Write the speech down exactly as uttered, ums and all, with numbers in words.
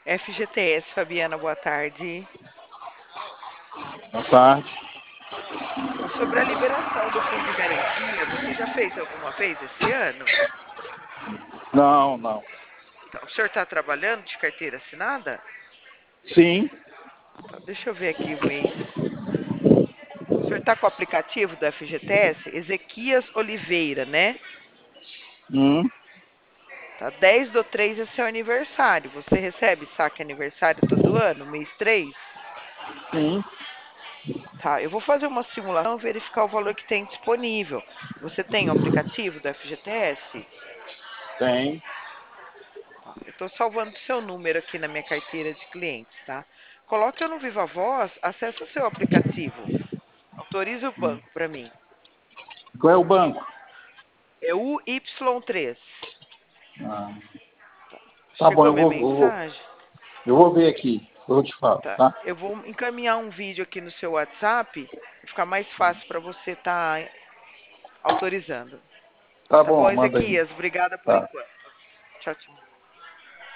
F G T S, Fabiana, boa tarde. Boa tarde. Então, sobre a liberação do fundo de garantia, você já fez alguma vez esse ano? Não, não. Então, o senhor está trabalhando de carteira assinada? Sim, Então, deixa eu ver aqui o mês. O senhor está com o aplicativo do F G T S? Ezequias Oliveira, né? hum, Tá, dez do três é seu aniversário. Você recebe saque aniversário todo ano, mês três? sim, Tá, eu vou fazer uma simulação e verificar o valor que tem disponível. Você tem o aplicativo do F G T S? tem. Tá, eu estou salvando seu número aqui na minha carteira de clientes, tá? Coloca no Viva Voz, acessa seu aplicativo. Autorize o banco para mim. Qual é o banco? É o Y três. Ah, tá bom, Chegou eu minha vou, eu vou, mensagem? eu vou ver aqui. Eu te falo, Tá. tá? Eu vou encaminhar um vídeo aqui no seu WhatsApp, para ficar mais fácil para você estar autorizando. Tá Tá bom, bom, manda aí. Ezequias? Obrigada por Tá. enquanto. Tchau, tchau.